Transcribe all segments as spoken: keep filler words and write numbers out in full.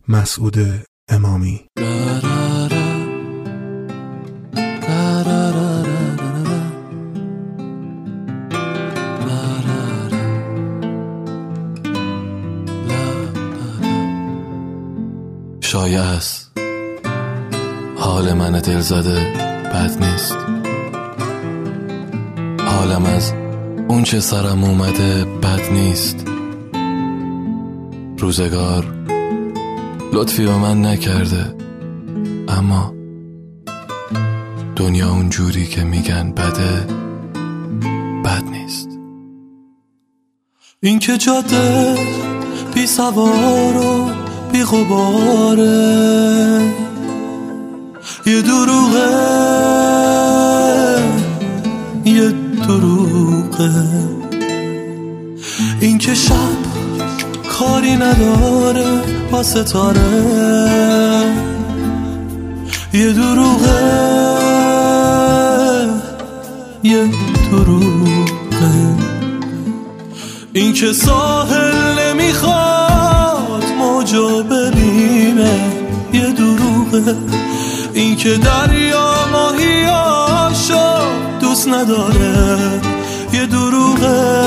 مسعود امامی. شایع است حال من دل زده بد نیست، حالم از اون چه سرم اومده بد نیست. روزگار لطفی به من نکرده، اما دنیا اون جوری که میگن بده بد نیست. این که جاده بی سوار و بی غباره، یه دروغه یه دروغه. این که شب کاری نداره با ستاره، یه دروغه یه دروغه. این که ساحل نمیخواد موجو ببینه، یه دروغه. این که دریا ماهیاشو دوست نداره، یه دروغه.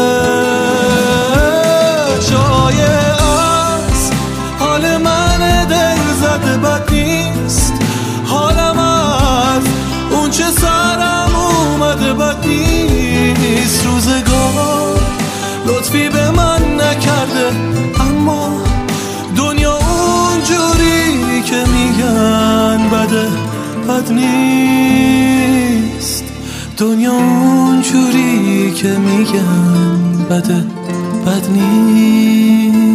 شایع است حال من دل زده بد نیست، حالم از اون چه سرم اومده بد نیست. روزگار لطفی به من نکرده، اما دنیا اون جوری که میگن بده بد نیست. دنیا اون جوری که میگن بده بد نیست.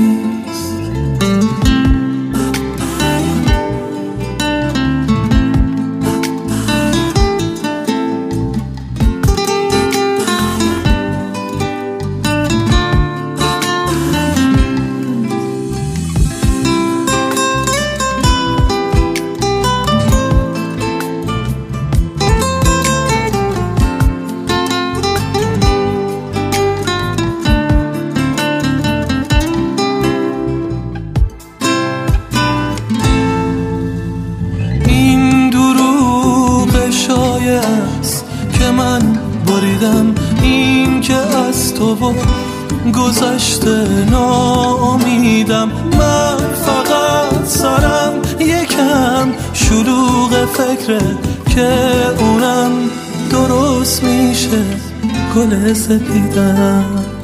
که من بریدم، این که از تو و گذشته ناامیدم. من فقط سرم یکم شلوغ فکره که اونم درست میشه گل سپیدم.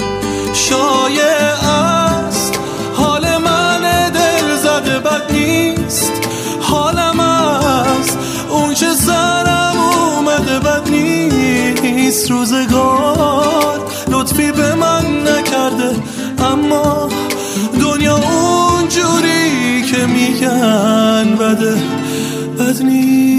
شایع است حال من دل زده بد نیست، حالم از اون چه سرم اومده بد نیست. روزگار لطفی به من نکرده، اما دنیا اون جوری که میگن بده بد نیست.